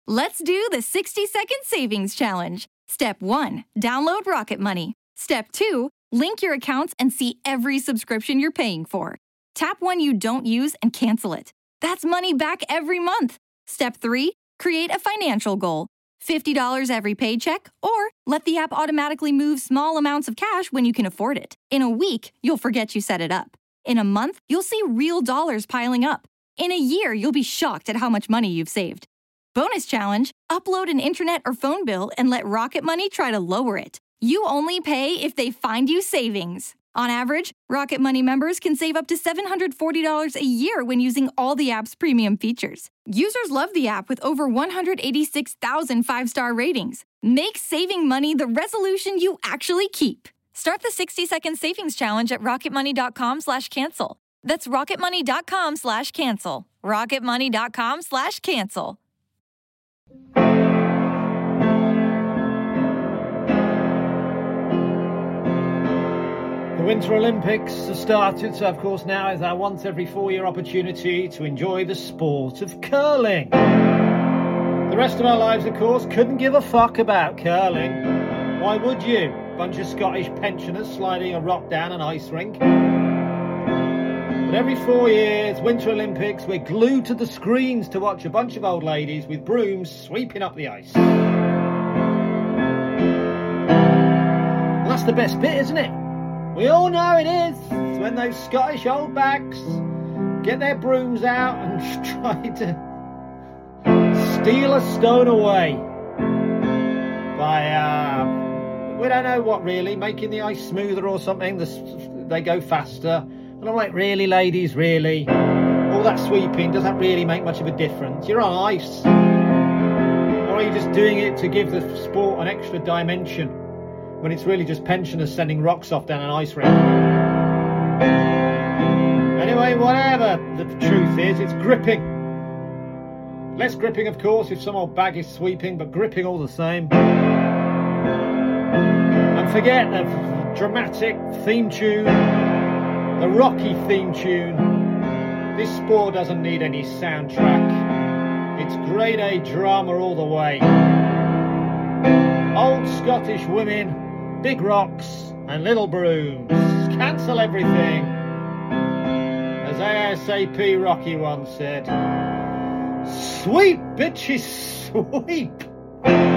Let's do the 60-second savings challenge. Step 1, download Rocket Money. Step 2, link your accounts and see every subscription you're paying for. Tap one you don't use and cancel it. That's money back every month. Step 3, create a financial goal. $50 every paycheck, or let the app automatically move small amounts of cash when you can afford it. In a week, you'll forget you set it up. In a month, you'll see real dollars piling up. In a year, you'll be shocked at how much money you've saved. Bonus challenge, upload an internet or phone bill and let Rocket Money try to lower it. You only pay if they find you savings. On average, Rocket Money members can save up to $740 a year when using all the app's premium features. Users love the app with over 186,000 five-star ratings. Make saving money the resolution you actually keep. Start the 60-second savings challenge at rocketmoney.com/cancel. That's rocketmoney.com/cancel. rocketmoney.com/cancel. The Winter Olympics have started, so of course now is our once every 4-year opportunity to enjoy the sport of curling. The rest of our lives, of course, couldn't give a fuck about curling. Why would you? Bunch of Scottish pensioners sliding a rock down an ice rink. But every 4 years, Winter Olympics, we're glued to the screens to watch a bunch of old ladies with brooms sweeping up the ice. Well, that's the best bit, isn't it? We all know it is. It's when those Scottish old bags get their brooms out and try to steal a stone away by, we don't know what really, making the ice smoother or something. They go faster. And I'm like, really, ladies, really? All that sweeping, does that really make much of a difference? You're on ice. Or are you just doing it to give the sport an extra dimension when it's really just pensioners sending rocks off down an ice rink? Anyway, whatever the truth is, it's gripping. Less gripping, of course, if some old bag is sweeping, but gripping all the same. And forget the dramatic theme tune, the Rocky theme tune. This sport doesn't need any soundtrack. It's grade A drama all the way. Old Scottish women, big rocks and little brooms. Cancel everything. As ASAP Rocky once said, sweep, bitches, sweep.